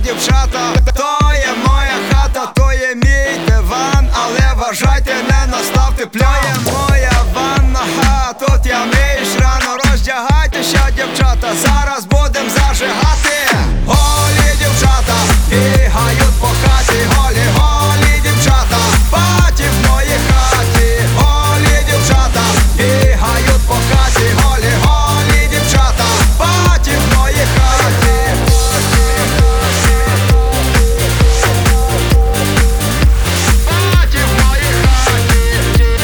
дівчата, то є моя хата, то є мій диван, але вважайте, не наставте пляє моя ванна, тут я миюсь рано, роздягайтеся, дівчата, зараз будем зажигати. Голі дівчата бігають по хаті, голі, голі дівчата, паті в моїй хаті. Голі дівчата бігають по хаті, голі, голі дівчата, паті в моїй хаті. Паті в моїй хаті.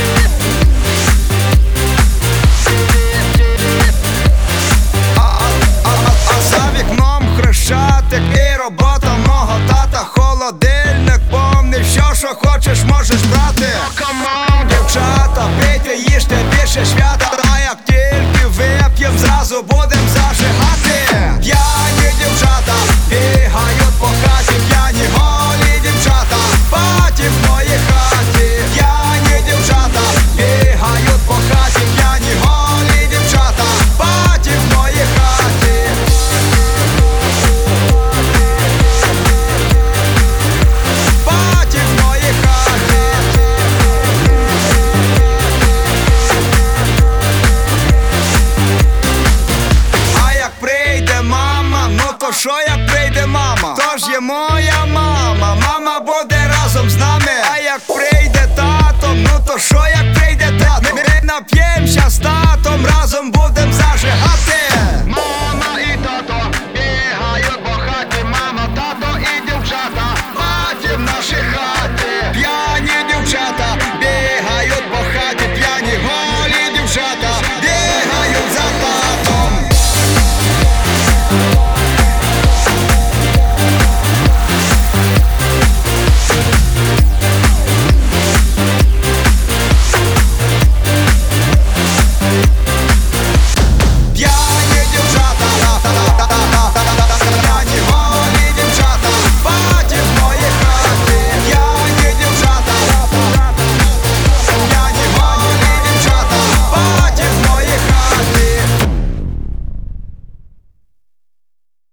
А за вікном хрещатик і робота мого тата, холодильник повний, що хочеш можеш брати. Дівчата, пийте, їжте, більше свята, а як тільки вип'єм, зразу будем зажигати. П'яні дівчата бігають по хаті, п'яні голі дівчата, паті в моїй хаті. П'яні дівчата бігають по хаті, п'яні голі дівчата, паті в моїй хаті. Паті в моїй хаті. А як прийде мама, ну то що як прийде мама? То ж є моя мама.